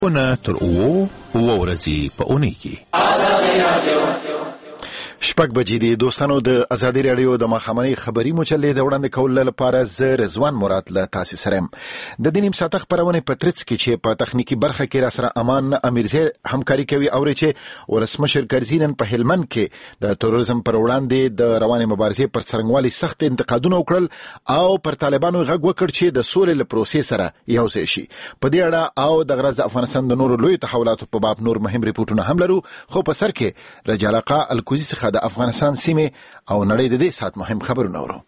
تر اوه ورځې په اونۍ کې شپږ بجې دي. دوستانو، د ازادي راډیو د ماښامنۍ خبري مجلې د وړاندې کولو لپاره زه رضوان مراد له تاسو سره یم. د دې نیم ساعته خپرونې په ترڅ کې چې په تخنیکی برخه کې را سره امان امیرزی همکاري کوي او چې ولسمشر کرزینن په هلمند کې د تروریزم پر وړاندې د روانې مبارزې پر څرنګوالي سخت انتقادونه وکړل او پر طالبانو غږ وکړ چې د سولې له پروسې سره یو ځای شي. په دې اړه او د غرض د افغانستان د نورو لوی تحولاتو په باب نور مهم ریپورتونه هم لرو، خو په سر کې رجالقه الکوزي څخه د افغانستان سیمه او نړۍ د دې سات مهم خبرونه ورو.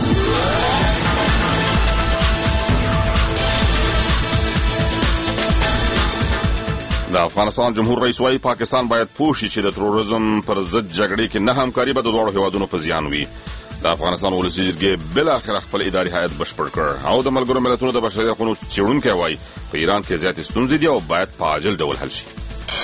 د افغانستان جمهور رئیس وايي پاکستان باید پوه شي چې د تروریزم پر ضد جګړې کې نه همکاري به د دواړو هیوادونو په زیان وي. د افغانستان ولسي جرګې بالاخره خپل اداري هیئت بشپړ کړ او د ملګرو ملتونو د بشري حقوقو څېړونکي وايي په ایران کې زیاتې ستونزې دي او باید په عاجل ډول حل شي.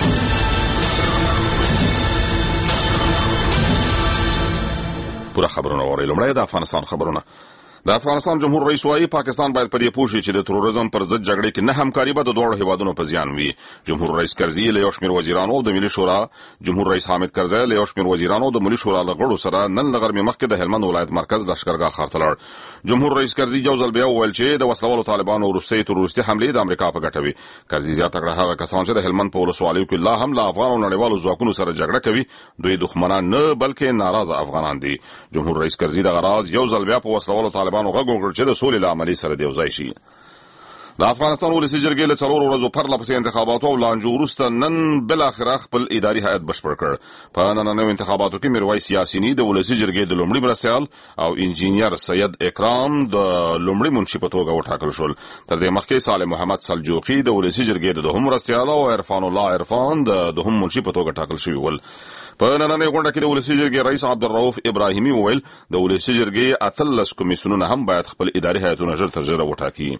پوره خبرونه اورئ. لومړی د افغانستان خبرونه. د افغانستان جمهور رئیس وايي پاکستان باید په دې پوه شي چې د تروریزم پر ضد جګړې کې نه همکاري به د دواړو هیوادونو په زیان وي. جمهور رئیس کرزي له یو شمېر وزیرانو او د ملي شورا جمهور رئیس حامد کرزي له یو شمېر وزیرانو او د ملي شورا له غړو سره نن له غرمې مخکې د هلمند ولایت مرکز لښکرګاه ښار ته لاړ. جمهور رئیس کرزي یو ځل بیا وویل چې د وسلوالو طالبانو وروستۍ تروریستي حملې د امریکا په ګټه وي. کرزي زیاته کړه هغه کسان چې د هلمند په ولسوالیو کې لا هم له افغان او نړیوالو ځواکونو سره جګړه کوي دوی دښمنان نه بلکې ناراضه افغانان دي. جمهور رئیس کرزي د غراز یو ځل بیا په وسلوالو طالبانو غږ وکړ چې د سولې له عملي سره د یو ځای شي. د افغانستان ولسي جرګې له 4 ورځو پرله پسې انتخاباتو او لانجو وروسته نن بالاخره خپل اداري هیئت بشپړ کړ. په نننیو انتخاباتو کې میرویس یاسیني د ولسي جرګې د لومړي مرستیال او انجینیر سید اکرام د لومړي منشي په توګه وټاکل شول. تر دې مخکې صالح محمد سلجوقي د ولسي جرګې د دوهم مرستیال او عرفان الله عرفان د دوهم منشي په توګه ټاکل شوي ول. په نننۍ غونډه کې د ولسي جرګې رئیس عبدالرؤف ابراهیمي وویل د ولسي جرګې 18 کمیسیونونه هم باید خپل اداري هیئتونه ژر تر ژره وټاکي.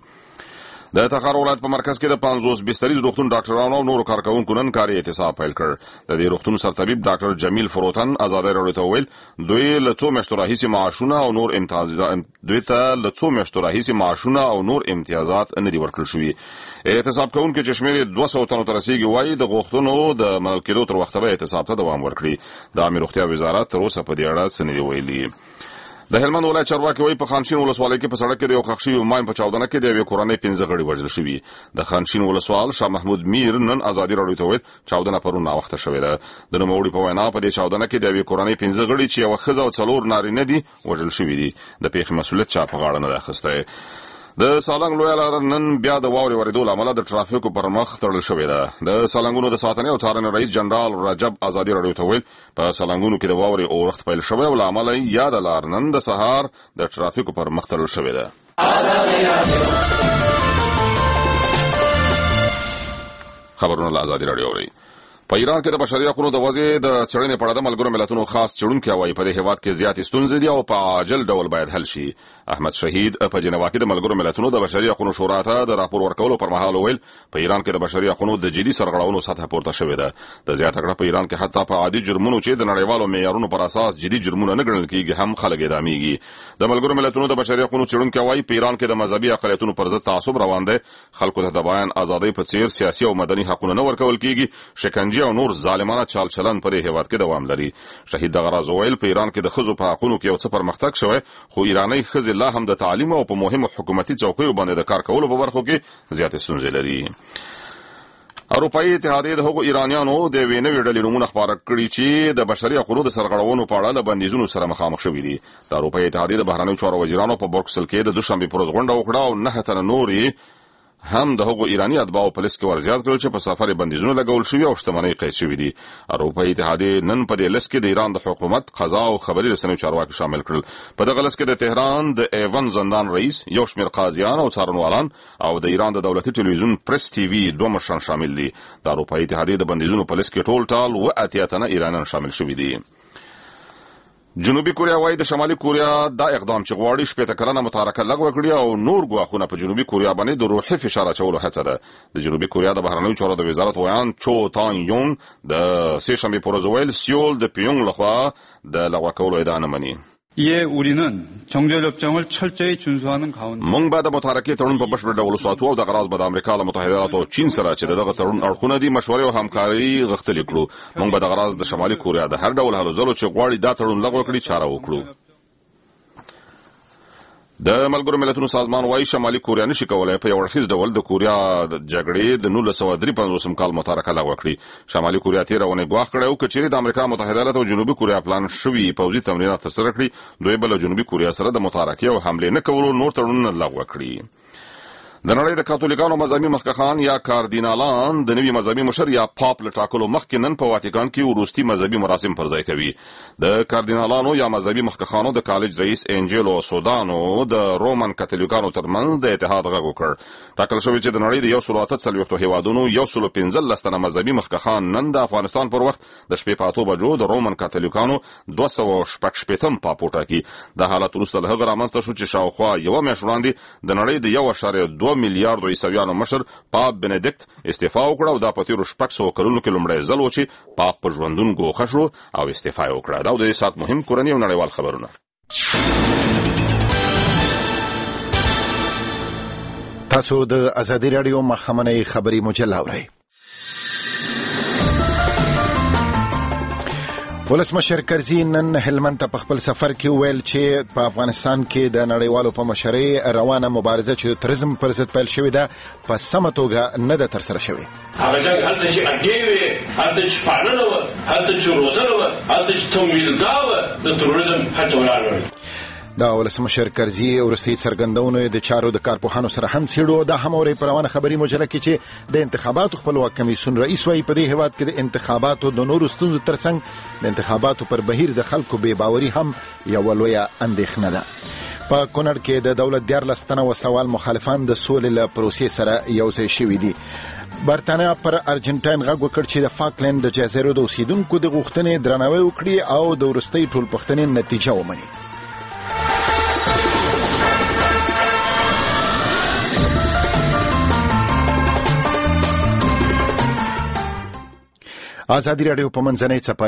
د تخار ولایت په مرکز کې د 50 بستریز روغتون ډاکټرانو او نورو کارکوونکو نن کاري اعتصاب پیل کړ. د دې روغتون سرطبیب ډاکټر جمیل فروتن ازادي راډیو ته وویل دوی له څو میاشتو راهیسې معاشونه او نور امتیازات دوی ته له څو میاشتو راهیسې معاشونه او نور امتیازات نه دي ورکړل شوي. اعتصاب کوونکي چې شمېر 200 تنو ته رسیږي وايي د غوښتنو د منل کېدو تر وخته به اعتصاب ته دوام ورکړي. د عامه روغتیا وزارت تر اوسه په دې اړه څه نه دي ویلي. د هلمند ولایت چارواکي وايي په خانشین ولسوالۍ کې په سړک کې د یو ښخ شوي ماین په چاودنه کې د یوې کورنۍ 15 غړي وژل شوي. د خانشین ولسوال شاه محمود میر نن ازادي راډیو ته وویل چاودنه پرون ناوخته شوې ده. د نوموړي په وینا په دې چاودنه کې د یوې کورنۍ 15 غړي چې یوه ښځه او 4 نارینه دي وژل شوي دي. د پیښې مسؤلیت چا په غاړه نه دی اخیستی. د سالنګ لویه لاره نن بیا د واورې ورېدو له امله د ټرافیکو پر مخ تړل شوې ده. د سالنګونو د ساتنې او څارنې رئیس جنرال رجب ازادي راډیو ته وویل په سالنګونو کې د واورې اورښت پیل شوی او له امله یاده لار نن د سهار د ټرافیکو پر مخ تړل شوې ده. خبرونه له ازادي راډیو اورئ. په ایران کې د بشري حقوقو د وضع د څېړنې په اړه د ملګرو ملتونو خاص څېړونکی وايي په دې هېواد کې زیاتې ستونزې دي او په عاجل ډول باید حل شي. احمد شهید په جنیوا کې د ملګرو ملتونو د بشري حقوقو شورا ته د راپور ورکولو پر مهال وویل په ایران کې د بشري حقوقو د جدي سرغړونو سطح پورته شوې ده. د زیاته کړه په ایران کې حتی په عادي جرمونو چې د نړیوالو معیارونو پر اساس جدي جرمونه نه ګڼل کېږي هم خلک اعدامېږي. د ملګرو ملتونو د بشري حقوقو څېړونکی وايي په ایران کې د مذهبي اقلیتونو پر ضد تعصب روان دی. خلکو ته د بیان ازادۍ په څیر سیاسي او مدني حقونه نه ورکول کېږي. شکنجه او نور ظالمانه چال چلن په دې هېواد کې دوام لري. شهید دغه راز وویل په ایران کې د ښځو په حقونو کې یو څه پرمختګ شوی خو ایرانۍ ښځې لا هم د تعلیم او په مهمو حکومتي چوکیو باندې د کار کولو په برخو کې زیاتې ستونزې لري. اروپایي اتحادیه د هغو ایرانیانو د یوې نوې ډلې نومونه خپاره کړي چې د بشري حقوقو د سرغړونو په اړه له بندیزونو سره مخامخ شوي دي. د اروپایي اتحادیې د بهرنیو چارو وزیرانو په بروکسل کې د دوشنبې په ورځ غونډه وکړه او 9 تنه نور هم د هغو ایرانی اتباعو په لیست کې ورزیات کړل چې په سفر بندیزونه لګول شوي او شتمنۍ قید شوي دي. اروپایي اتحادیې نن په دې لیست کې د ایران د حکومت قضا او خبري رسنیو چارواکي شامل کړل. په دغه لیست کې د تهران د ایون زندان رئیس یو شمېر قاضیان او څارنوالان او د ایران د دولتي ټلویزیون پریس ټي وي 2 مشران شامل دي. د اروپایي اتحادیې د بندیزونو په لیست کې ټول ټال 80 تنه ایرانیان شامل شوي دي. جنوبي کوریا وايي د شمالي کوریا دا اقدام چې غواړي 80 کلنه متارکه لغوه کړي او نور ګواښونه په جنوبي کوریا باندې د روحي فشار اچولو هڅه ده. د جنوبي کوریا د بهرنیو چارو د وزارت ویان چو تان یونګ د سه شنبې په ورځ ویل سیول د پیونګ لخوا د لغوه کولو ادعا نه مني. 이에 우리는 정절 협정을 철저히 준수하는 가운데 مونږ به د متارکې تړون په بشپړ ډول ساتو او د غراض به د امریکا له متحده ایالاتو او چین سره چې دغه تړون اړخونه دي مشورې او همکاري غوښتل کړو. مونږ به د غراض د شمالي کوریا د هر ډول هلو ځلو چې غواړي دا تړون لغوه کړي چاره وکړو. د ملګرو ملتونو سازمان وايي شمالي کوریا نشي کولای په یو اړخیز ډول د کوریا د جګړې د 1953 کال متارکه لغوه کړي. شمالي کوریا تیر ونه غواخ کړو چې چیرې د امریکا متحده ایالات او جنوبي کوریا پلان شوی پوځي تمرینات ترسره کړي دوی بل جنوبي کوریا سره د متارکې او حمله نه کولو نور تړونونه لغوه کړي. د نړۍ د کاتولیکانو مذهبي مخکخان یا کاردینالان د نوي مذهبي مشر یا پاپ له ټاکلو مخکې نن په واتیکان کې وروستي مذهبي مراسم پر ځای کوي. د کاردینالانو یا مذهبي مخکخانو د کالج رئیس انجیلو سودانو د رومن کاتولیکانو ترمنځ د اتحاد غږ وکړ. ټاکل شوی چې د نړۍ د 148 هیوادونو 115 تنه مذهبي مخکخان نن د افغانستان پر وخت د شپې په 8 بجو د رومن کاتولیکانو 216 پاپ وټاکي. د حالت وروسته له هغه رامنځته شو چې شاوخوا یو میاشت وړاندې د نړۍ د 1.2 میلیارډ عیسویانو مشر پاپ بنډیکټ استعفا وکړه او دا په تیرو 600 کلونو کې لومړی ځل و چې پاپ په ژوندون ګوښه شو او استعفا یې وکړه. دا د سات مهم کورنی او نړیوال خبرونه. تاسو د ازادي رادیو مخامنۍ خبري مجله اورئ. ولسمشر کرزي نن هلمند ته په خپل سفر کې ویل چې په افغانستان کې د نړیوالو په مشرۍ روانه مبارزه چې ترزم پر ضد پیل شوې ده په سمه توګه نه ده ترسره شوې. هغه څنګه هلته چې اډېوي هلته چې پالنه و هلته چې روزنه و هلته چې تمویلګا و د تروریزم هلته ولاړ. دا ولسمشر کرزي ورستي څرګندونه د چارو د کارپوهانو سره هم سیړو د هموري پروانه خبري مجله کې چې د انتخاباتو خپلواک کمیسیون رئیس وایي په دې هیواد کې د انتخاباتو د نورو ستونزو ترڅنګ د انتخاباتو پر بهیر د خلکو بې باوري هم یو لویه اندېښنه ده. په کونړ کې د دولت 14 تنه وسلوال مخالفان د سولې له پروسې سره یوځای شوي دي. برتانیا پر ارجنټاین غږ وکړ چې د فاکلند د جزیرو د اوسیدونکو د غوښتنې درناوی وکړي او د وروستۍ ټولپوښتنې نتیجه ومني. ازادي رادیو په منځنۍ څپه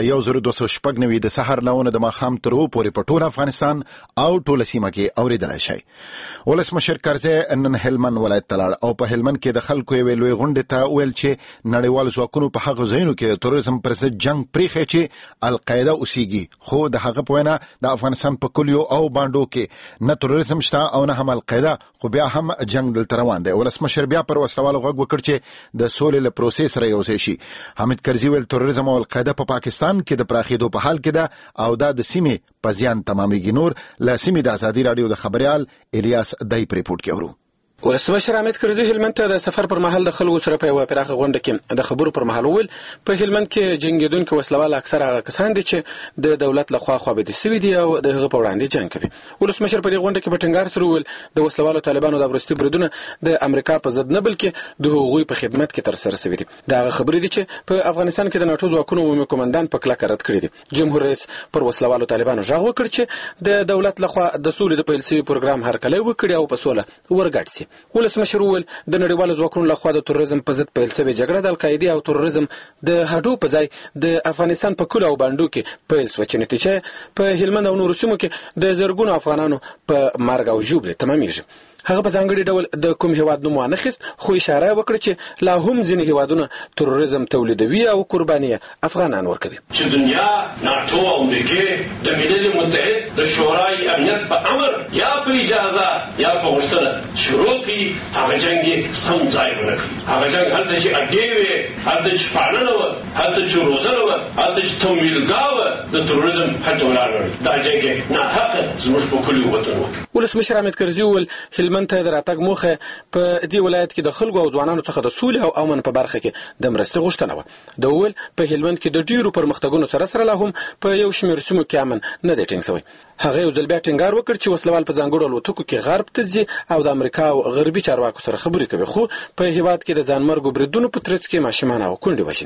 1290 د سحر لاونه د ماښام تر اوو پورې په ټول افغانستان او ټول سیمه کې اوریدلای شئ. ولسمشر کرزي نن هلمند ولایت ته لاړ او په هلمند کې د خلکو یوې لوی غونډې ته ویل چې نړیوال ځواکونو په هغه ځایونو کې تروریزم پر ضد جنگ پریښی چې القاعده اوسېږي، خو د هغه په وینا د افغانستان په کلیو او باندو کې نه تروریزم شته او نه هم القاعده، خو بیا هم جنگ دلته روان دی. ولسمشر بیا پر وسلوالو غږ وکړ چې د سولې له پروسې سره یوځای شي. حامد کرزي ویل تروریزم او القاعده په پاکستان کې د پراخېدو په حال کې ده او دا د سیمې په زیان تمامېږي. نور له سیمې د ازادي رادیو د خبريال الیاس دای په ریپورت کې اورو. ولسمشر حامد کرزي هلمند ته د سفر پر مهال د خلکو سره په یوه پراخه غونډه کې د خبرو پر مهال وویل په هلمند کې جنګیدونکو وسلوال اکثره هغه کسان دي چې د دولت لخوا خوابدي شوي دي او د هغه په وړاندې جنګ کوي. ولسمشر په دې غونډه کې په ټینګار سره وویل د وسلوالو طالبانو د ورستي بریدونه د امریکا په ضد نه بلکې د هغوی په خدمت کې ترسره شوي دي. دا هغه خبرې دي چې په افغانستان کې د ناټو ځواکونو عمومي قومندان په کلکه رد کړي دي. جمهور رئیس پر وسلوالو طالبانو غږ وکړ چې د دولت لخوا د سولې د پیل شوي پروګرام هرکلی وکړي او په سوله ورګډ شي. ولسمشر د نړیوالو ځواکونو لخوا د تروریزم په ضد پیل شوی جګړه د القاعده او تروریزم د هډو په ځای د افغانستان په کلو او باندو کې پیل شو چې نتیجه په هلمند او نورو سیمو کې د زرګونو افغانانو په مرګ او ژوبله تمامېږي. هغه په ځانګړي ډول د کوم هیواد نوم وانخیست، خو اشاره وکړه چې لا هم ځینې هیوادونه تروریزم تولیدوي او قرباني افغانان ورکوي. چې دنیا ناتو او امریکا د ملل متحد د شورای امنیت په امر یا په اجازه یا په غوښتنه شروع کړي هغه جنگ سم ځای ونکړي. هغه جنگ هلته چې اډېوي هلته چې پالنه و هلته چې روزنه و هلته چې تمویلګا و د تروریزم هلته ولاړ. دا جنگ نه حق زموږ په کلیو وطن و. ولسمشر حامد کرزي وویل هلمند ته د راتګ موخه په دې ولایت کې د خلکو او ځوانانو څخه د سولې او امن په برخه کې د مرستې غوښتنه و. د ویل په هلمند کې د ډیرو پرمختګونو سره لا هم په یو شمېر سیمو کې امن نه دی ټینګ شوی. هغه یو ځل بیا ټینګار وکړ چې وسلوال په ځانګړو الوتکو کې غرب ته ځي او د امریکا او غربي چارواکو سره خبرې کوي، خو په هیواد کې د ځانمرګو بریدونو په ترڅ کې ماشومان او کونډې وژني.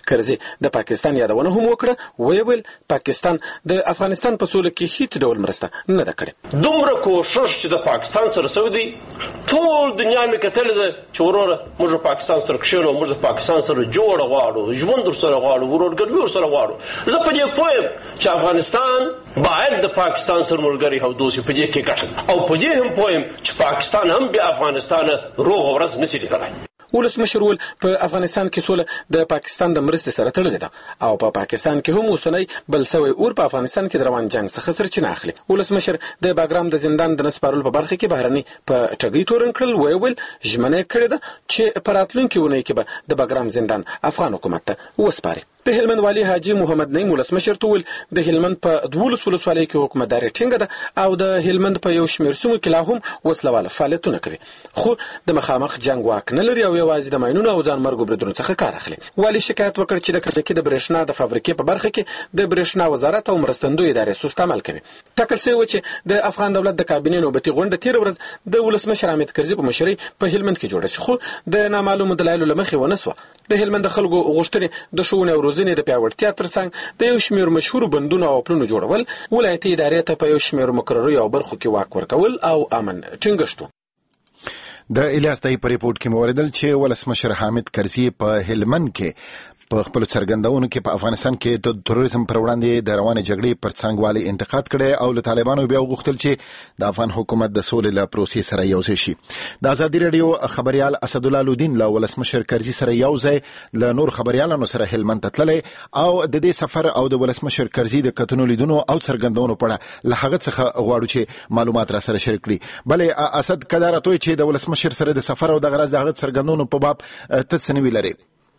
کرزي د پاکستان یادونه هم وکړه. ویل پاکستان د افغانستان په سوله کې هیڅ ډول مرسته نه ده کړې. دومره کوشش چې د پاکستان سره سودی ټول دنیا مې کتل ده چې وروره موږ پاکستان سره کښینو، موږ د پاکستان سره جوړ غواړو، ژوند سره غواړو، ورورګلوي سره غواړو. زه په دې پوهیم چې افغانستان باید د پاکستان سره ملګری او دوست په دې کې ګټه، او په دې هم پوهیم چې پاکستان هم بیا افغانستان روغ ورځ نشي لیدلی. ولسمشر ویل په افغانستان کې سوله د پاکستان د مرستې سره تړلې ده او په پاکستان کې هم اوسنی بل سوی اور په افغانستان کې د روان جنگ څخه سرچینه اخلي. ولسمشر د باګرام د زندان د نسپارلو په برخه کې بهرني په ټګۍ تورن کړل. ویل ژمنه کړې ده چې په راتلونکي اونۍ کې به د باګرام زندان افغان حکومت ته وسپاري. د هلمند والی حاجی محمد نعیم ولسمشر ته ویل د هلمند په 12 ولسوالۍ کې حکومتداري ټینګه ده او د هلمند په یو شمېر سیمو کې لا هم وسلواله فعالیتونه کوي، خو د مخامخ جنگ واک نه لري او یوازې د ماینونو او ځان مرګ بریدونو څخه کار اخلي. والی شکایت وکړ چې د کزکی د برېښنا د فابریکې په برخه کې د برېښنا وزارت او مرستندوی ادارې سست عمل کوي. ټاکل شوی و چې د افغان دولت د کابینې نوبتي غونډه تیر ورځ د ولسمشر حامد کرزي په مشرۍ په هلمند کې جوړه شي، خو د نامعلومو دلایلو له مخې ونه سوه. د هلمند خلکو غوښتنې د ښوونې او روزنې د پیاوړتیا ترڅنګ د یو شمېر مشهور بندونو او پلونو جوړول، ولایتي ادارې ته په یو شمېر مقررو او برخو کې واک ورکول او امن ټینګښت. د الیاس دای په ریپورت کې موردل چې ولسمشر حامد کرزي په هلمند کې په خپل څرګندونو کې په افغانستان کې د تروریزم پر وړاندې د روانې جګړې پر څنګهوالي انتقاد کړي او له طالبانو بیا وغوښتل چې د افغان حکومت د سولې له پروسې سره یوځای شي. د ازادي رادیو خبريال اسدالله لودین له ولسمشر کرزي سره یوځای له نور خبريالانو سره هلمند ته تللی او د دې سفر او د ولسمشر کرزي د کتنو لیدونو او څرګندونو په اړه له هغه څخه غواړو چې معلومات را سره شریک کړي. بلې اسد کدارتوي چې د ولسمشر سره د سفر او د غرض د هغه څرګندونو په باب تڅنوي لري.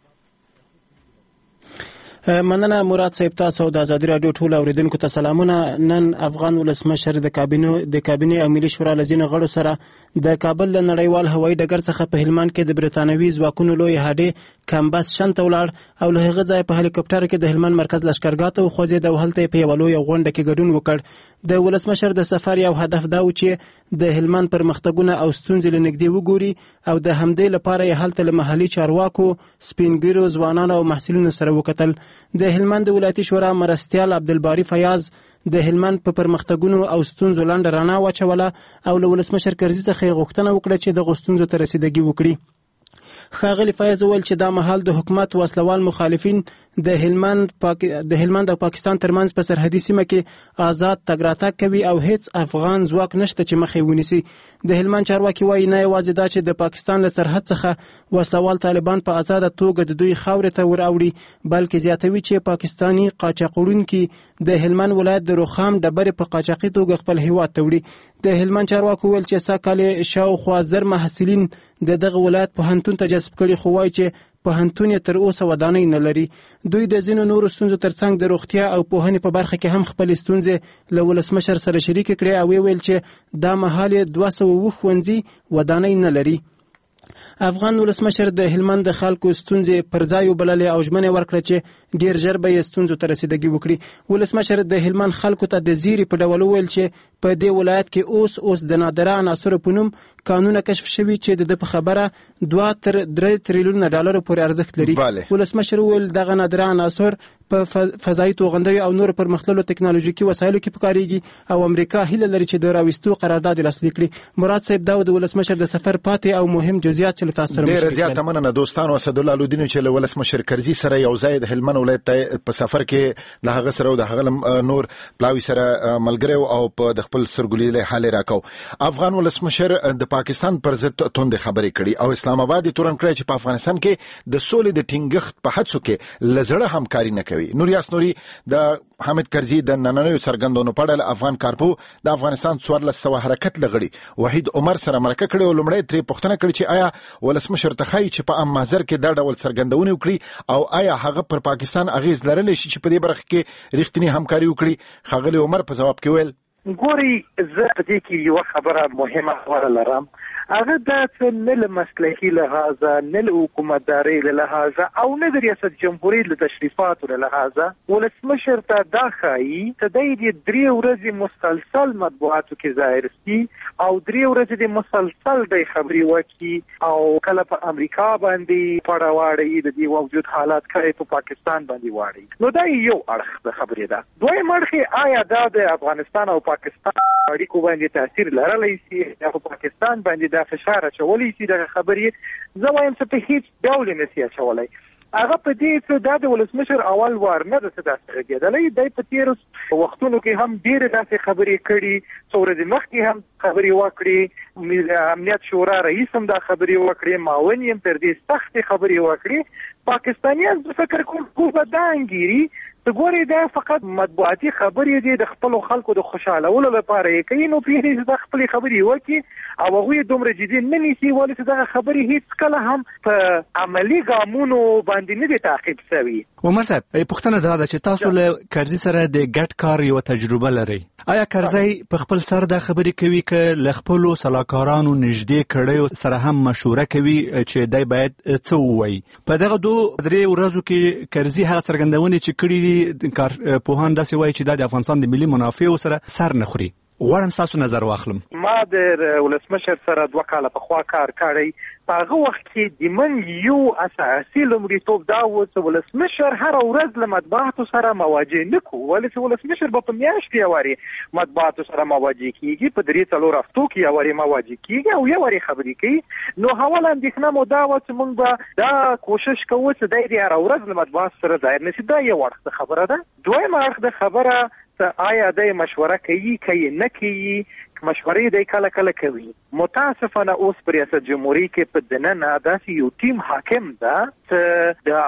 مننه مراد صاحب، تاسو د ازادي رادیو ټول اوریدونکو ته سلامونه. نن افغان ولسمشر د کابینې او ملي شورا لزینو غړو سره د کابل له نړیوال هوایي ډګر څخه په هلمند کې د برتانوي ځواکونو لوی هډې کمبس شنت ولاړ او له هغه ځای په هلیکوپټر کې د هلمند مرکز لشکرګاه ته وخوځېد او هلته په یو لوی غونډه کې ګډون وکړ. د ولسمشر د سفر یو هدف دا و چې د هلمند پرمختګونه او ستونزې له نږدې وګوري او د همدې لپاره یې هلته له محلي چارواکو، سپینګیرو، ځوانانو او محصلینو سره وکتل. د هلمند ولایتي شورا مرستیال عبدالباری فیاض د هلمند په پرمختګونو او ستونزو لاندې رڼا واچوله او له ولسمشر کرزي څخه غوښتنه وکړه چې د ستونزو ته رسیدګي وکړي. ښاغلي فیاض وویل چې دا مهال د حکومت وسلوال مخالفین د هلمند او پاکستان ترمنځ په سرحدي سیمه کې آزاد تګ راتګ کوي او هیڅ افغان ځواک نشته چې مخې ونیسي. د هلمند چارواکي وایي نه یوازې دا چې د پاکستان له سرحد څخه وسلوال طالبان په آزاده توګه د دوی خاورې ته وراوړي، بلکې زیاتوي چې پاکستاني قاچاقوړونکي د هلمند ولایت د روخام ډبرې په قاچاقي توګه خپل هیواد ته وړي. د هلمند چارواکو ویل چې سږ شاوخوا 1000 محصلین د دغه ولایت پوهنتون ته جذب کړي، خو وایي چې پوهنتون یې تر اوسه ودانۍ نه لري. دوی د ځینو نورو ستونزو ترڅنګ د روغتیا او پوهنې په برخه کې هم خپلې ستونزې له ولسمشر سره شریکې کړې او ویل چې دا مهال 200 ښوونځي ودانۍ نه لري. افغان ولسمشر د هلمند د خلکو ستونزې پر ځای وبللې او ژمنه ورکړه چې ډیر ژر به یې ستونزو ته رسیدګي وکړي. ولسمشر د هلمند خلکو ته د زیری په ډول وویل چې په دې ولایت کې اوس د نادره عناصرو په نوم قانون کشف شوی چې د په خبره 2 تر 3 تریلیون ډالر پورې ارزښت لري. ولسمشر وویل دغه نادره عناصر په فضایي توغندیو او نور پرمختللو ټکنالوژیکي وسایلو کې پکاريږي او امریکا هیله لري چې د راوستو قرارداد لاسلیک کړي. مراد صاحب دا د ولسمشر د سفر پاتې او مهم جزئیات چې تاسو سره ډیر زیات مننه دوستانو. اسدالله لودین چې ولسمشر کرزي سره یو ځای د هلمند ولایت په سفر کې د هغه سره او د هغه نور پلاوی سره ملګری او په د خپل سرګولې حال راکاو. افغان ولسمشر د پاکستان پر ضد توند خبرې کړي او اسلام آباد تورن کړی چې په افغانستان کې د سولې د ټینګښت په هڅو کې لزړه همکاري نه کوي. نوریاس نوري د حامد کرزي د نننوي څرګندونو په اړه افغان کارپو د افغانستان 1400 حرکت لغړي وحید عمر سره مرکه کړي او لمړی ترې پوښتنه کړې چې آیا ولسمشر تخای چې په ام مازر کې دا ډول څرګندونه وکړي او آیا هغه پر پاکستان اغیز لرلی شي چې په دې برخه کې رښتینی همکاري وکړي. خاغلی عمر په جواب کې ویل ګوري زه په دې کې یو خبره مهمه لرم هغه دا څه نه له مسلکي لحاظه نه له حکومتدارۍ له لحاظه او نه د ریاست جمهوریت له تشریفاتو له لحاظه ولسمشر ته دا ښایي چې دی د 3 ورځې مسلسل مطبوعاتو کې ظاهر شي او 3 ورځې د مسلسل د خبري وکړي او کله په امریکا باندې پړه واړي د دې موجود حالات کړي په پاکستان باندې واړي نو دا یو اړخ د خبرې ده. دویم اړخ آیا دا د افغانستان او پاکستان اړیکو باندې تاثیر لرلی شي یا په پاکستان باندې دا فشار اچولی شي د خبرې زه وایم چې په هیڅ ډول نه شي اچولی. هغه په دې چې دا د ولسمشر اول وار نه ده چې داسې غږېدلی دی په تېرو وختونو کې هم ډېرې داسې خبرې کړي څو ورځې مخکې هم خبرې وکړي امنیت شورا رئیس هم دا خبرې وکړي معاون یې هم تر دې سختې خبرې وکړي. پاکستانیان زه فکر کوم به دا انګیري ته ګوري دا فقط مطبوعاتي خبرې دي د خپل خلکو د خوشالولو لپاره یې کوي نو پیږي د خپل خبرې وکړي او هغه دومره جدي نه نیسي ولې چې دا خبرې هیڅ کله هم په عملی ګامونو باندې نه دي تعقیب شوی. عمر صاحب پوښتنه دا ده چې تاسو له کرزي سره د ګډ کار یو تجربه لرئ. آیا کرزي په خپل سر دا خبرې کوي چې له خپل سلاکارانو نږدې کړیو سره هم مشوره کوي چې دای باید څه ووایي؟ په دغه 2-3 ورځو کې کرزي هغه څرګندونې چې کړي کار پوهان داسې وایي چې د افغانستان د ملي منافعو سره سر نه خوري. غواړم تاسو نظر واخلم. ما د ولسمشر سره 2 کاله پخوا کار کړی په هغه وخت کې د من یو اساسي لومړیتوب دا و چې ولسمشر هر ورځ له مطبوعاتو سره مواجه نه کو ولې چې ولسمشر په میاشت کې واري مطبوعاتو سره مواجه کیږي په 3-4 هفتو کې واري مواجه کیږي او یو واري خبرې کوي نو حواله اندېښنه مو دا و چې موږ به دا کوشش کوو چې د هر ورځ له مطبوعات سره ظاهر نشي. دا یو وخت خبره ده. دویم اړخ خبره آیا د مشوره کوي نه کوي مشورې د کله کوي. متاسفانه اوس پر ریاست جمهوریت کې په دننه داسې یو ټیم حاکم ده چې د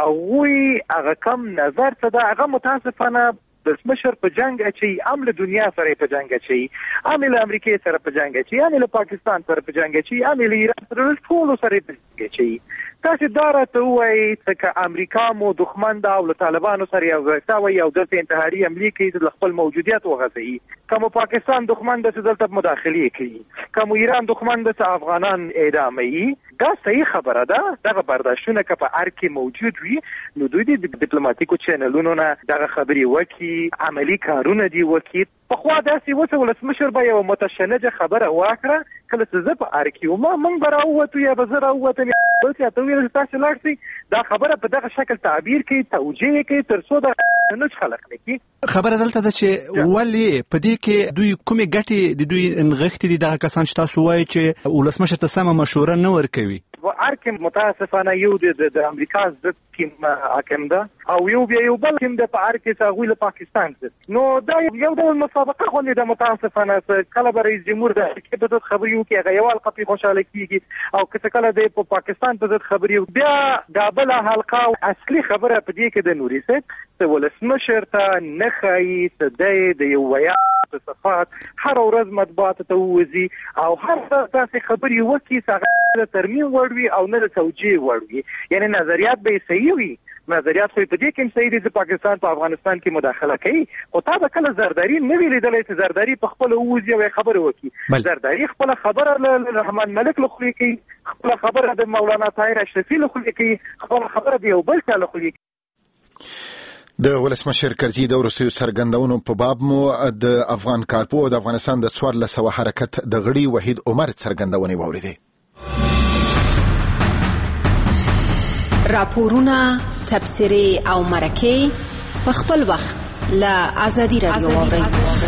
هغه کم نظر ته دا هغه متاسفانه ولسمشر په جنگ اچي عامل دنیا سره په جنگ اچي عامل امریکا سره په جنگ اچي عامل پاکستان سره په جنگ اچي عامل ایران سره ټول سره په جنگ اچي. تاسو دا راته وایي چې امریکا مو دښمن ده او طالبانو سره یو ځای وي او د انتحاري عملي کوي د خپل موجودیت وغځي. کوم پاکستان دښمن ده چې دلته مداخله کوي کوم ایران دښمن ده چې افغانان اعداموي. دا صحیح خبره ده. دغه برداشتونه که په هر کې موجود وي نو دوی د ډیپلوماټیکو چینلونو نه دغه خبرې وکړي عملی کارونه دی وکړي. په خوا داسې وڅ ولسمشر به یو متشنجه خبره واکړه کله چې زه په هر کې ما موږ به راووتو یا به زه راووتم دلته ته ویل تاسو لاړ دا خبره په دغه شکل تعبیر کوي توجیه کوي تر څو د نه خلق نه کی. خبره دلته ده چې ولی په دې کې دوی کومې ګټې د دوی انغښتې دي دغه کسان چې تاسو وایي چې ولسمشر ته سمه مشوره نه ورکوي. هر کې متاسفانه یو د امریکا ضد ټیم حاکم ده او یو بیا یو بل ټیم د په هر کې هغوی له پاکستان ضد نو دا یو ډول مسابقه غوندې ده. متاسفانه کله به رئیس جمهور د کې په ضد خبرې وکړي هغه یو حلقه خوشحاله کیږي او که کله د په پاکستان په ضد خبرې وکړي بیا دا بله حلقه اصلي خبره په دې کې د نوري صاحب چې ولسمشر ته نه ښایي چې د یو ویاړ صفات هر ورځ مطبوعات ته ووځي او هر داسې خبرې وکړي چې هغه د ترمیم وړ وي او نه د توجیه وړ وي. یعنی نظریات به صحیح وي نظریات خو په دې کې صحیح دي چې پاکستان په افغانستان کې مداخله کوي خو تا به کله زرداری نه وی لیدلی چې زرداری په خپل ووځي او خبره وکړي. زرداری خپل خبره له رحمان ملک له خولې کوي خپل خبره د مولانا طاهر اشرفي له خولې کوي خپل خبره د یو بل چا له خولې. د ولسمشر کرزي د وروستیو څرګندونو په باب مو د افغان کارپو او د افغانستان د 1400 حرکت د غړي وحید عمر څرګندونې واوریدې. راپورونه تبصرې او مرکې په خپل وخت له آزادي رادیو واورئ.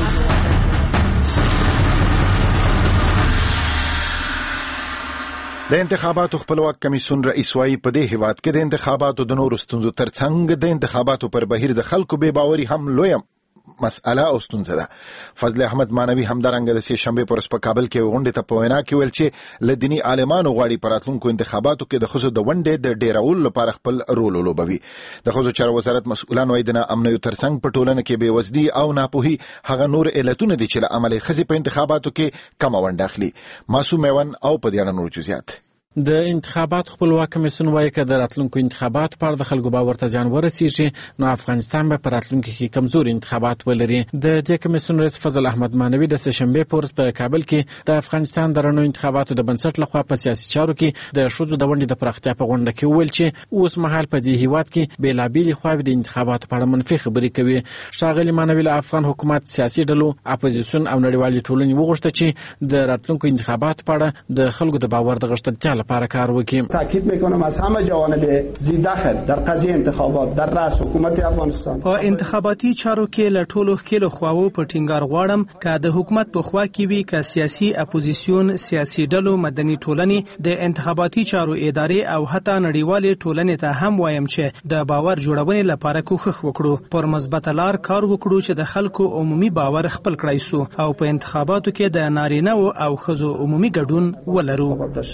د انتخاباتو خپلواک کمیسیون رئیس وايي په دې هیواد کې د انتخاباتو د نورو ستونزو ترڅنګ د انتخاباتو پر بهیر د خلکو بې باوري هم لویه مسأله او ستونزه ده. فضل احمد مانوي همدارنګه د سې شنبې پر په کابل کې غونډې ته په وینا کې ویل چې لدینی عالمانو غواړي پر راتلونکو انتخاباتو کې د خصوص د ونډې د ډیرولو لپاره خپل رول ولوبوي. د خصوص چارو وزارت مسؤلان وايي د امنیت ترڅنګ په ټولنه کې بې وزلي او ناپوهي هغه نور علتونه دي چې له عملي خزي په انتخاباتو کې کم ونډه اخلي. معصوم میوان او په دې اړه نور جزئیات د انتخابات خپلواک کمیسیون وایي که د راتلونکو انتخابات په اړه د خلکو باور ته زیان ورسیږي نو افغانستان به په راتلونکي کې کمزوري انتخابات ولري. د دې کمیسیون رئیس فضل احمد مانوي د سهشنبې په ورځ په کابل کې د افغانستان د رڼو انتخاباتو د بنسټ لخوا په سیاسي چارو کې د ښځو د ونډې د پراختیا په غونډه کې وویل چې اوس مهال په دې هیواد کې بېلابېلې خواوې د انتخاباتو په اړه منفي خبرې کوي. ښاغلي مانوي له افغان حکومت، سیاسي ډلو، اپوزیسیون او نړیوالې ټولنې وغوښته چې د راتلونکو انتخاباتو په اړه د خلکو د باور د غښتلتیا لپاره کار وکړي. تاکید میکنم از همه جوانب ذی‌دخل در قضیه انتخابات در رأس حکومت افغانستان په انتخاباتي چارو کې له ټولو ښکېلو خواوو په ټینګار غواړم که د حکومت په خوا کې وي که سیاسي اپوزیسیون، سیاسي ډلو، مدني ټولنې، د انتخاباتي چارو ادارې او حتی نړیوالې ټولنې ته هم وایم چې د باور جوړونې لپاره کوښښ وکړو، پر مثبته لار کار وکړو چې د خلکو عمومي باور خپل کړای سو او په انتخاباتو کې د نارینه او ښځو عمومي ګډون ولرو.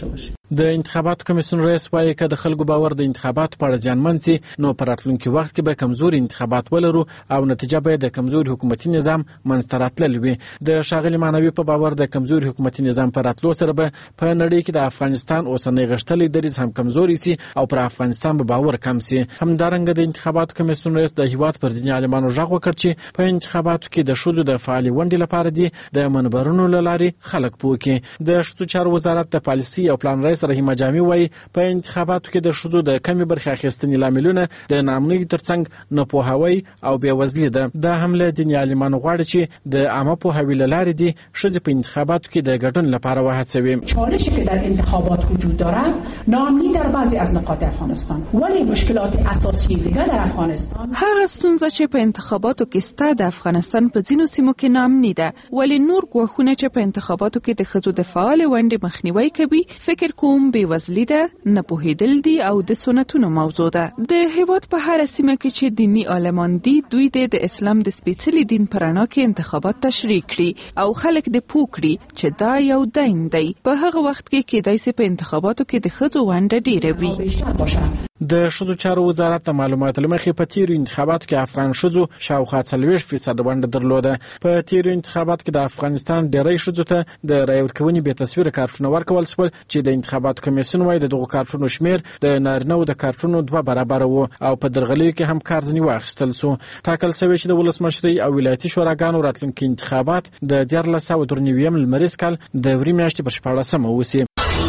د انتخاباتو کمیسیون رئیس وایي که د خلکو باور د انتخاباتو په اړه زیانمن سي نو په راتلونکي وخت کې به کمزوري انتخابات ولرو او نتیجه به د کمزوري حکومتي نظام منځته راتللی وي. د ښاغلي مانوي په باور د کمزوري حکومتي نظام په راتلو سره به په نړۍ کې د افغانستان اوسنی غښتلی دریځ هم کمزوري سي او پر افغانستان به باور کم سي. همدارنګه د انتخاباتو کمیسیون رئیس د هیواد پر دیني عالمانو غږ وکړ چې په انتخاباتو کې د ښځو د فعالې ونډې لپاره دي د منبرونو له لارې خلک پوه کړي. د ښځو چارو وزارت د پالیسي او پلان رئیس رحیمه جامي وایي په انتخاباتو کې د ښځو د کمې برخې اخیستنې لاملونه د ناامنیو ترڅنګ ناپوهاوی او بېوزلي ده. دا هم له دیني عالمانو غواړي چې د عامه پوهاوي له لارې دي ښځې په انتخاباتو کې د ګډون لپاره وهڅوي. چالشی که در انتخابات وجود دارد ناامنی در بعضی از نقاط افغانستان ولی مشکلات اساسی دیگر در افغانستان هغه ستونزه چې په انتخاباتو کې ستا د افغانستان په ځینو سیمو کې ناامني ده ولی نور ګواښونه چې په انتخاباتو کې د ښځو د فعال ونډې مخنیوي کوي فکر کوم بېوزلي ده، نه پوهېدل دي او د سنتونو موضوع ده. د هیواد په هر سیمه کې چې دیني عالمان دي دوی د اسلام د سپېڅلي دین په رڼا کې انتخابات تشریح کړي او خلک د پوه کړي چې دا یو دین دی. په هغه وخت کې کېدای سي په انتخاباتو کې د ښځو ونډه ډېره وي. د ښځو چارو وزارت د معلوماتو له مخې په تیرو انتخاباتو کې افغان ښځو شاوخوا 40% ونډه درلوده. په تیرو انتخاباتو کې د افغانستان ډېری ښځو ته د رایې ورکونې بې تصویره کارتونه ورکول شول چې د انتخاباتو کمیسیون وایي د دغو کارتونو شمیر د نارینه‌و د کارتونو 2 برابره و او په درغلیو کې هم کار ځینې واخیستل سو. ټاکل شوی چې د ولسمشرۍ او ولایتي شوراګانو راتلونکي انتخابات د 1993 لمریز کال د وری میاشتې پر 14 وشي.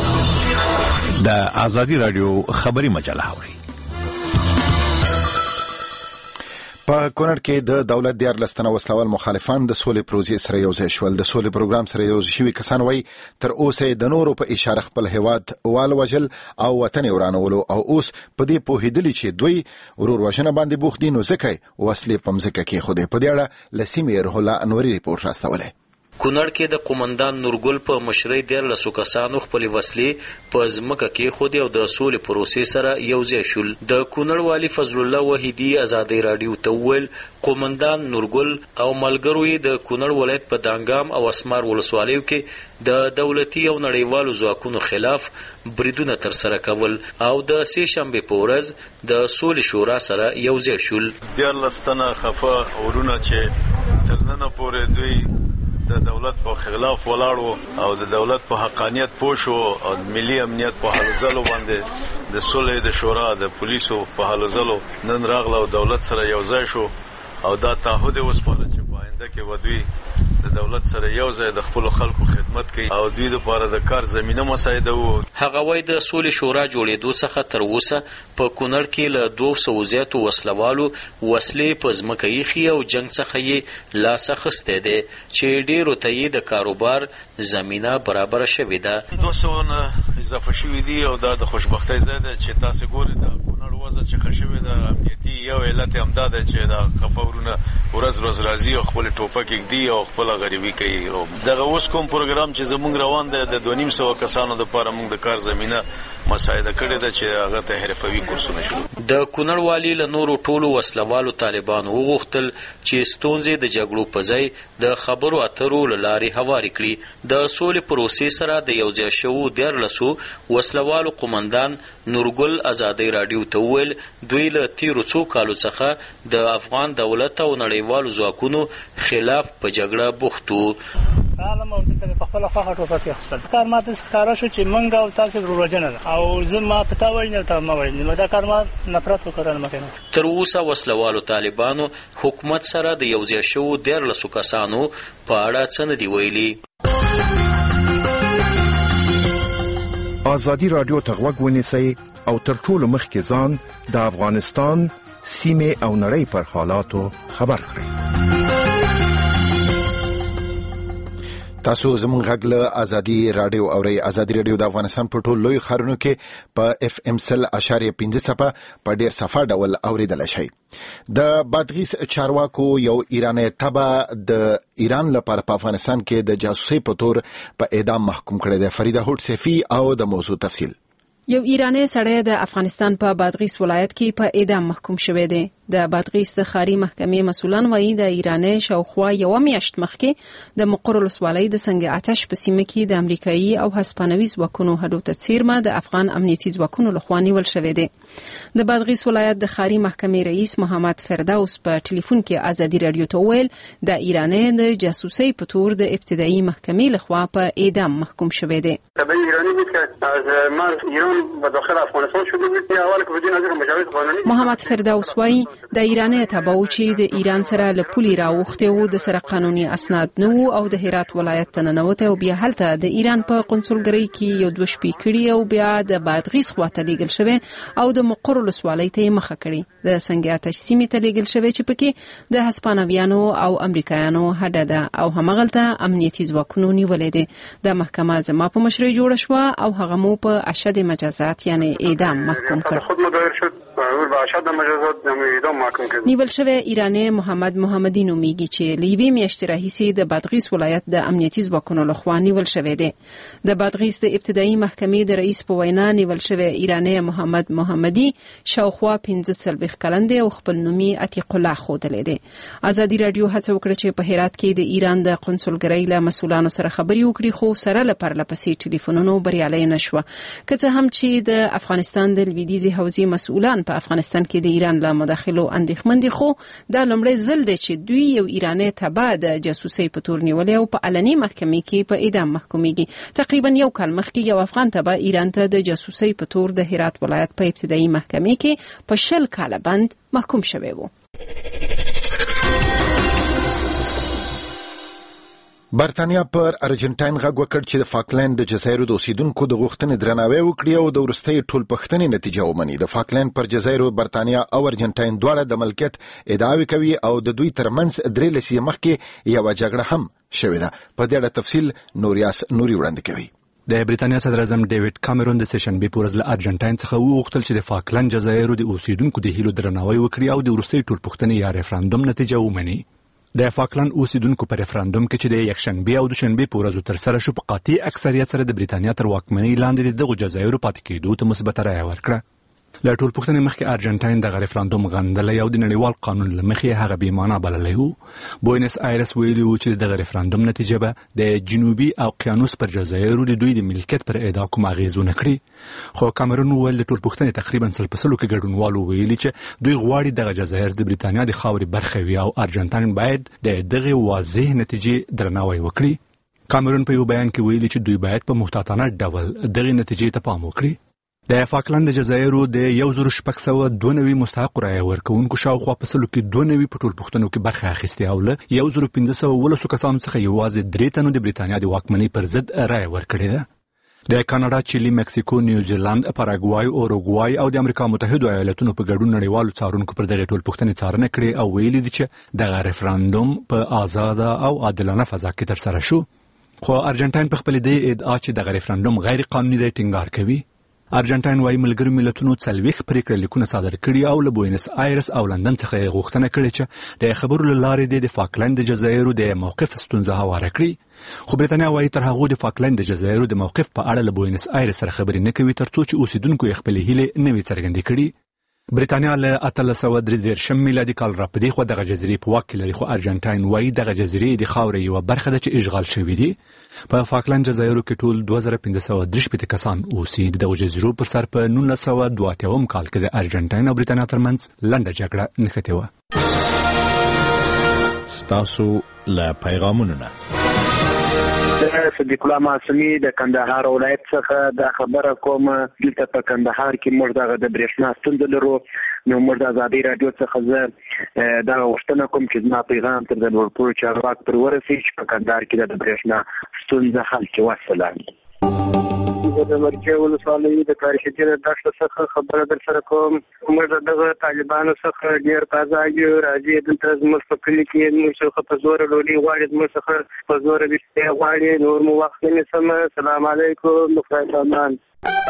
د آزادی رادیو خبری مجله اوري. په کونړ کې د دولت 14 تنه وسلوال مخالفان د سولې پروژې سره یوځای شول. د سولې پروګرام سره یوځای شوي کسان وایي تر اوسه د نورو په اشاره خپل هیواد والوجل او وطن ورانولو او اوس په دې پوهېدلي چې دوی ورور وژنه باندې بوخت دي نو ځکه وسلې په مځکه کې خوده. په دې اړه له سیمې روح الله انوري ریپورت راستولی. کونړ کې د قومندان نورګل په مشرۍ 14 کسانو خپلې وسلې په ځمکه کې خودي او د سولې پروسې سره یوځای شول. د کونړ والي فضل الله وحیدي ازادي رادیو ته وویل قومندان نورګل او ملګرو یې د کونړ ولایت په دانګام او اسمار ولسوالیو کې د دولتي او نړیوالو ځواکونو خلاف بریدونه ترسره کول او د سې شنبې په ورځ د سولې شورا سره یوځای شول. 14 تنه خفه ورونه چې تر نن پورې دوی د دولت په خلاف ولاړو او د دولت په حقانیت پوښو او ملي امنیت په حالو ځلو باندې د سولې د شورا د پولیسو په حالو ځلو نن راغله او دولت سره یوځای شو او دا تعهد وسپاره چې په آینده کې ودوی د دولت سره یوځای د خپل خلکو خدمت کوي او دوی لپاره د کار زمينه مساعده وو. هغه وای د سولې شورا جوړېدو څخه تر اوسه په کونړ کې له 200 زیاتو وسلوالو وسلې په ځمکه ایښي او جنګ څخه یې لاس اخیستی دی چې ډېرو ته یې د کاروبار زمینه برابره شوې ده. 200 نه اضافه شوي دي او دا د خوشبختۍ ځای دی چې تاسې ګورئ د کونړ وضع چې ښه شوې ده. امنیتي یو علت یې همدا دی چې دا خفه ورونه ورځ ورځ راځي او خپل ټوپک ږدي او خپل غریبي کوي. دغه اوس کوم پروګرام چې زموږ روان دی د 250 کسانو لپاره موږ د کار زمینه مساعده کړې ده چې هغه ته حرفوي کورسونه شروع. د کونړ والي له نورو ټولو وسلوالو طالبانو وغوښتل چې ستونزې د جګړو په ځای د خبرو اترو له لارې هوارې کړي. د سولې پروسې سره د یوځای شوو 14 وسلوالو قومندان نورګل ازادي رادیو ته وویل دوی له تیرو څو کالو څخه د افغان دولت او نړیوالو ځواکونو خلاف په جګړه بوخت وو. عالم او د په خپل خواخه ټوپک اخیستل کار ماته ښکارا شو چې منګ او تاسو وروجنه او زما پتا وایي ته ما وایي نو دا کار ما نفرت وکړل مکنه. تر اوسه وسلوالو طالبانو حکومت سره د یوځای شو 13 کسانو په اړه څه نه دی ویلي. آزادی رادیو ته غوږ ونیسئ او تر ټولو مخکې ځان د افغانستان سیمې او نړۍ پر حالاتو خبر کړئ. تاسو زموږ غږ له ازادي رادیو اورئ. ازادي رادیو د افغانستان په ټولو لوی ښارونو کې په FM 100.5 څپه په ډیر صفه ډول اوریدلای شئ. د بادغیس چارواکو یو ایرانی تبع د ایران لپاره په افغانستان کې د جاسوسي په تور په اعدام محکوم کړی دی. فریده هوټ سیفی او د موضوع تفصیل. یو ایرانی سړی د افغانستان په بادغیس ولایت کې په اعدام محکوم شوی دی. د بادغیس د ښاري محکمې مسؤلان وایي د ایرانی شاوخوا یو میاشت مخکې د مقر ولسوالۍ د سنگ آتش په سیمه کې د امریکایي او هسپانوي ځواکونو هډو ته څیرمه د افغان امنیتي ځواکونو لخوا نیول شوی دی. د بادغیس ولایت د ښاري محکمې رئیس محمد فردوس په ټلیفون کې ازادي رادیو ته ویل د ایرانی د جاسوسي په تور د ابتدایي محکمې لخوا په اعدام محکوم شوی دی. محمد فردوس وایي د ایرانی تبعو چې د ایران سره له پولي راوخته وو د سره قانوني اسناد نه وو او د هرات ولایت ته ننوته او بیا هلته د ایران په قونسلګرۍ کې یو 2 شپې کړي او بیا د بادغیس خواته لیږل شوی او د مقر ولسوالۍ ته مخه کړي. د سنگ آتش سیمې ته لیږل شوی چې پکې د هسپانویانو او امریکایانو هډه ده او همغلته امنیتي ځواکونو نیولې ده. د محکمه زما په مشرۍ جوړه شو او هغه مو په اشد مجازات یعنی اعدام محکوم کړ. نیول شوی ایرانی محمد محمدی نومیږي چې لیبي میاشتې راهیسې د بادغیس ولایت د امنیتي ځواکونو لخوا نیول شوی دی. د بادغیس د ابتدایي محکمې د رئیس په وینا نیول شوی ایرانی محمد محمدی شاوخوا 15 کلن دی او خپل نومي عتیق الله ښودلی دی. ازادي رادیو هڅه وکړه چې په هرات کې د ایران د قونسلګرۍ له مسؤلانو سره خبرې وکړي خو سره له پرلپسې ټلیفونونو بریالي نشوه. که څه هم چې د افغانستان د لویدیځي حوزې مسؤلان په افغانستان کې د ایران له مداخلو اندېښمن دي خو دا لومړی ځل دی چې دوی یو ایرانی تبع د جاسوسۍ په تور نیولې او په علني محکمې کې په اعدام محکومیږي. تقریبا یو کال مخکې یو افغان تبع ایران ته د جاسوسۍ په تور د هرات ولایت په ابتدایي محکمې کې په 10 کاله بند محکوم شوی و. برتانیا پر ارجنټاین غږ وکړ چې د فاکلند د جزایرو د اوسیدونکو د غوښتنې درناوی وکړي او د وروستۍ ټولپوښتنې نتیجه ومني. د فاکلند پر جزایرو برتانیا او ارجنټاین دواړه د ملکیت ادعاوې کوي او د دوی ترمنځ 3 لسیزې مخکې یو جګړه هم شوې ده. په دې اړه تفصیل نوریاس نوري وړاندې کوي. د بریتانیا صدر اعظم ډیوډ کامرون د سیشنبه په ورځ له ارجنټاین څخه وغوښتل چې د فاکلند جزایرو د اوسیدونکو د هیلو درناوی وکړي او د وروستۍ ټولپوښتنې یا ریفرندوم نتیجه ومني. د فاکلند اوسیدونکو پر ریفرندوم کې چې د یکشنبه او دوشنبه په ورځو تر سره شو په قاطع اکثریت سره د بریتانیا تر واکمنۍ لاندې دغه جزایرو پاتې کېدو ته مثبت رایه ورکړه. له ټولپوښتنې مخکې ارجنټاین د ریفرندوم غندلی او د نړیوال قانون له مخې هغه بې معنا بللی و. بوینس آیرس ویلي و چې دغه ریفرندوم نتیجه به د جنوبي اوقیانوس پر جزایرو د دوی د ملکیت پر ادعا کوم اغېز ونه کړي. خو کامرون وویل د ټولپوښتنې تقریبا 100% کې ګډونوالو ویلي چې دوی غواړي دغه جزایر د بریتانیا د خاورې برخه وي او ارجنټاین باید د دغه واضح نتیجې درناوی وکړي. کامرون په یو بیان کې ویلي چې دوی باید په محتاطانه ډول دغه نتیجې ته پام وکړي. د فاکلند جزایرو د 1692 مستحق رایه ورکوونکو شاوخوا په سلو کې 92 په ټولپوښتنو کې برخه اخیستې او له 1512 کسانو څخه یوازې 3 تنو د بریتانیا د واکمنۍ پر ضد رایه ورکړې ده. د کاناډا، چیلي، مکسیکو، نیوزیلند، پاراګوای، اوروګوای او د امریکا متحده ایالاتونو په ګډون نړیوالو څارونکو پر دغه ټولپوښتنې څارنه کړې او ویلي دي چې دغه ریفرندوم په آزاده او عادلانه فضا کې ترسره شو. خو ارجنټاین په خپل د ادعا چې دغه ریفرندوم غیر قانوني دی ټینګار کوي. ارجنټاین وايي ملګرو ملتونو 40 پریکړه لیکونه صادر کړي او له بوینس آیرس او لندن څخه غوښتنه کړې چې د خبرو لارې د فاکلند جزایرو د موقف ستونزه هواره کړي. خو بریتانیا وايي تر هغه د فاکلند جزایرو د موقف په اړه له بوینس آیرس سره خبرې نه کوي ترڅو چې اوسیدونکو خپل هیله نه وي څرګندې کړي. بریتانیا له 1833 میلادي کال را پدې خو دغه جزیرې په واک کې لري خو ارجنټاین وايي دغه جزیرې د خاورې یو برخه ده چې اشغال شوې دي. په فاکلند جزایرو کې ټول 2513 کسان اوسي. د جزیرو پر سر په 1982 کال کې د ارجنټاین او بریتانیا ترمنځ لنډه جګړه نښتې وه. ستاسو له پیغامونو نه صدیق الله معصومي د کندهار ولایت څخه دا خبره کوم دلته په کندهار کې موږ دغه د برېښنا ستونزه لرو نو موږ د ازادي رادیو څخه زه دا غوښتنه کوم چې زما پیغام تر د لوړپوړو چارواکو پورې ورسېږي چې په کندهار کې د برېښنا ستونزه حل کړي. والسلام. د مرکې ولسوالۍ د تاریخي دښته څخه خبره در سره کوم. موږ دغه طالبانو څخه ډېر تازه یو راځي دلته زموږ په کلي کې موږ څخه په زوره ډولۍ غواړي زموږ څخه په زوره ویښتې غواړي. نور مو وخت نه نیسم. السلام علیکم. خدای پامان.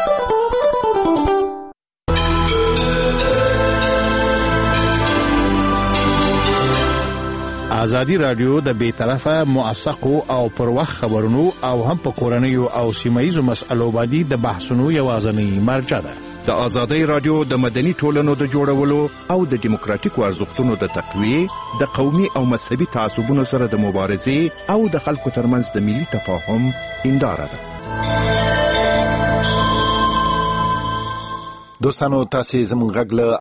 ازادي رادیو د بیطرفه موثقو او پر وخت خبرونو او هم په کورنیو او سیمایي مسألو باندې د بحثونو یوازنی مرجع ده. د ازادي رادیو د مدني ټولنو د جوړولو او د دیموکراتیکو ارزښتونو د تقویه د قومي او مذهبي تعصبونو سره د مبارزې او د خلکو ترمنځ د ملي تفاهم هنداره ده. دوستانو تاسو زموږ غږ له